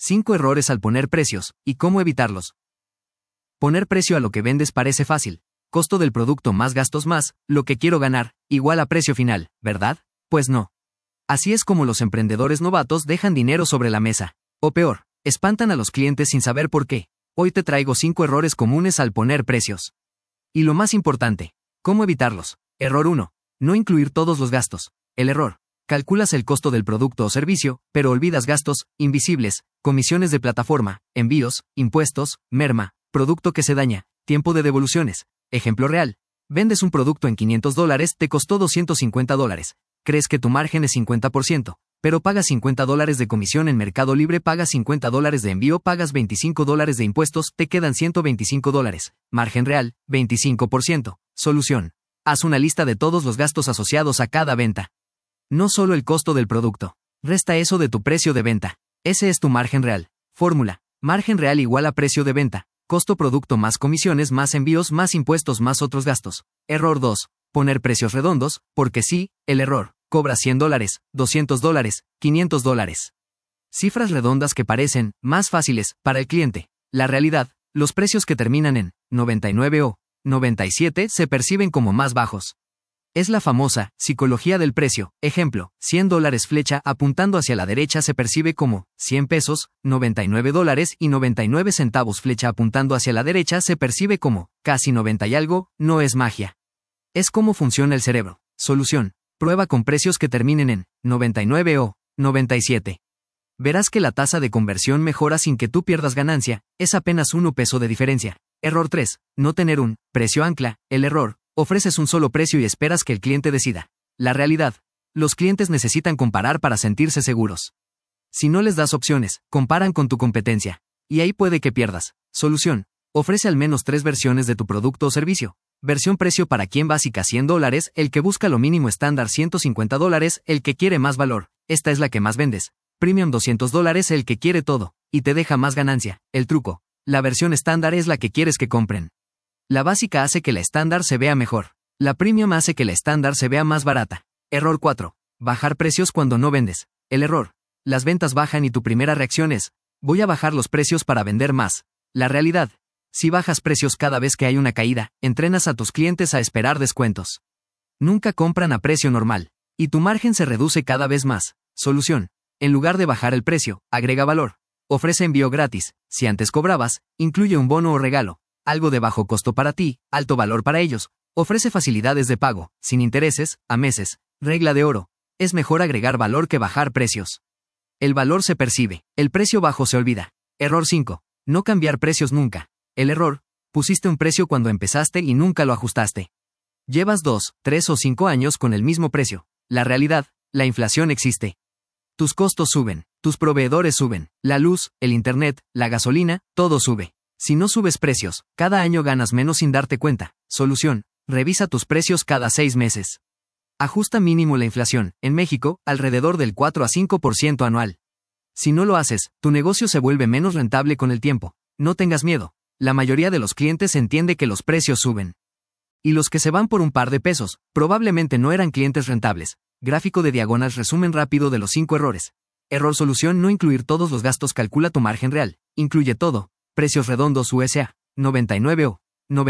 5 errores al poner precios, y cómo evitarlos. Poner precio a lo que vendes parece fácil. Costo del producto más gastos más, lo que quiero ganar, igual a precio final, ¿verdad? Pues no. Así es como los emprendedores novatos dejan dinero sobre la mesa. O peor, espantan a los clientes sin saber por qué. Hoy te traigo 5 errores comunes al poner precios. Y lo más importante, ¿cómo evitarlos? Error 1. No incluir todos los gastos. El error. Calculas el costo del producto o servicio, pero olvidas gastos invisibles, comisiones de plataforma, envíos, impuestos, merma, producto que se daña, tiempo de devoluciones. Ejemplo real. Vendes un producto en $500, te costó $250. Crees que tu margen es 50%, pero pagas $50 de comisión en Mercado Libre, pagas $50 de envío, pagas $25 de impuestos, te quedan $125. Margen real, 25%. Solución. Haz una lista de todos los gastos asociados a cada venta. No solo el costo del producto. Resta eso de tu precio de venta. Ese es tu margen real. Fórmula. Margen real igual a precio de venta. Costo producto más comisiones más envíos más impuestos más otros gastos. Error 2. Poner precios redondos, porque sí, el error. Cobra $100, $200, $500. Cifras redondas que parecen más fáciles para el cliente. La realidad, los precios que terminan en 99 o 97 se perciben como más bajos. Es la famosa psicología del precio. Ejemplo, $100 flecha apuntando hacia la derecha se percibe como 100 pesos, $99 y 99 centavos flecha apuntando hacia la derecha se percibe como casi 90 y algo. No es magia. Es cómo funciona el cerebro. Solución. Prueba con precios que terminen en 99 o 97. Verás que la tasa de conversión mejora sin que tú pierdas ganancia, es apenas $1 de diferencia. Error 3. No tener un precio ancla. El error. Ofreces un solo precio y esperas que el cliente decida. La realidad. Los clientes necesitan comparar para sentirse seguros. Si no les das opciones, comparan con tu competencia. Y ahí puede que pierdas. Solución. Ofrece al menos 3 versiones de tu producto o servicio. Versión precio para quien básica $100, el que busca lo mínimo estándar $150, el que quiere más valor. Esta es la que más vendes. Premium $200, el que quiere todo, y te deja más ganancia. El truco. La versión estándar es la que quieres que compren. La básica hace que la estándar se vea mejor. La premium hace que la estándar se vea más barata. Error 4. Bajar precios cuando no vendes. El error. Las ventas bajan y tu primera reacción es, voy a bajar los precios para vender más. La realidad. Si bajas precios cada vez que hay una caída, entrenas a tus clientes a esperar descuentos. Nunca compran a precio normal. Y tu margen se reduce cada vez más. Solución. En lugar de bajar el precio, agrega valor. Ofrece envío gratis. Si antes cobrabas, incluye un bono o regalo. Algo de bajo costo para ti, alto valor para ellos. Ofrece facilidades de pago, sin intereses, a meses. Regla de oro. Es mejor agregar valor que bajar precios. El valor se percibe, el precio bajo se olvida. Error 5. No cambiar precios nunca. El error. Pusiste un precio cuando empezaste y nunca lo ajustaste. Llevas 2, 3 o 5 años con el mismo precio. La realidad, la inflación existe. Tus costos suben, tus proveedores suben, la luz, el internet, la gasolina, todo sube. Si no subes precios, cada año ganas menos sin darte cuenta. Solución. Revisa tus precios cada 6 meses. Ajusta mínimo la inflación. En México, alrededor del 4 a 5% anual. Si no lo haces, tu negocio se vuelve menos rentable con el tiempo. No tengas miedo. La mayoría de los clientes entiende que los precios suben. Y los que se van por un par de pesos, probablemente no eran clientes rentables. Gráfico de diagonal resumen rápido de los 5 errores. Error solución. No incluir todos los gastos. Calcula tu margen real. Incluye todo. Precios redondos USA, 99 o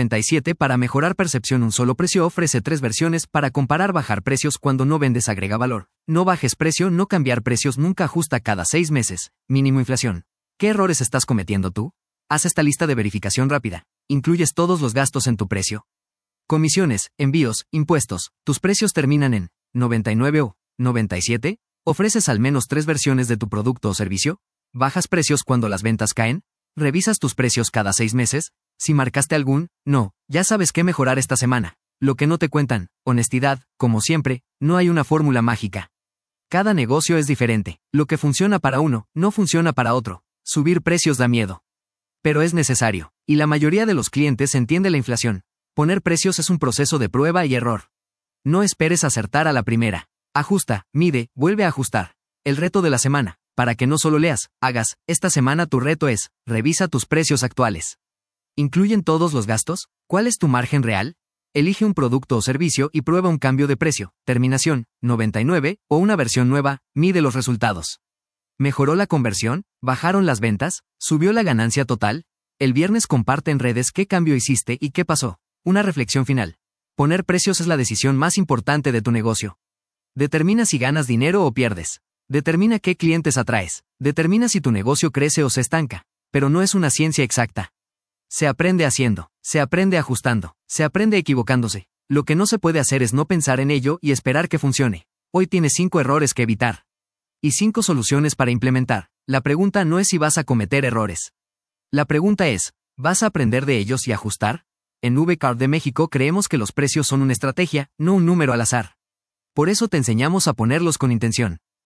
97 para mejorar percepción. Un solo precio ofrece 3 versiones para comparar. Bajar precios cuando no vendes agrega valor. No bajes precio. No cambiar precios. Nunca ajusta cada 6 meses. Mínimo inflación. ¿Qué errores estás cometiendo tú? Haz esta lista de verificación rápida. ¿Incluyes todos los gastos en tu precio? Comisiones, envíos, impuestos. ¿Tus precios terminan en 99 o 97? ¿Ofreces al menos 3 versiones de tu producto o servicio? ¿Bajas precios cuando las ventas caen? ¿Revisas tus precios cada 6 meses? Si marcaste algún, no, ya sabes qué mejorar esta semana. Lo que no te cuentan, honestidad, como siempre, no hay una fórmula mágica. Cada negocio es diferente. Lo que funciona para uno, no funciona para otro. Subir precios da miedo. Pero es necesario, y la mayoría de los clientes entiende la inflación. Poner precios es un proceso de prueba y error. No esperes acertar a la primera. Ajusta, mide, vuelve a ajustar. El reto de la semana. Para que no solo leas, hagas, esta semana tu reto es, revisa tus precios actuales. ¿Incluyen todos los gastos? ¿Cuál es tu margen real? Elige un producto o servicio y prueba un cambio de precio, terminación, 99, o una versión nueva, mide los resultados. ¿Mejoró la conversión? ¿Bajaron las ventas? ¿Subió la ganancia total? El viernes comparte en redes qué cambio hiciste y qué pasó. Una reflexión final. Poner precios es la decisión más importante de tu negocio. Determina si ganas dinero o pierdes. Determina qué clientes atraes. Determina si tu negocio crece o se estanca. Pero no es una ciencia exacta. Se aprende haciendo, se aprende ajustando, se aprende equivocándose. Lo que no se puede hacer es no pensar en ello y esperar que funcione. Hoy tienes 5 errores que evitar. Y 5 soluciones para implementar. La pregunta no es si vas a cometer errores. La pregunta es, ¿vas a aprender de ellos y ajustar? En VCard de México creemos que los precios son una estrategia, no un número al azar. Por eso te enseñamos a ponerlos con intención.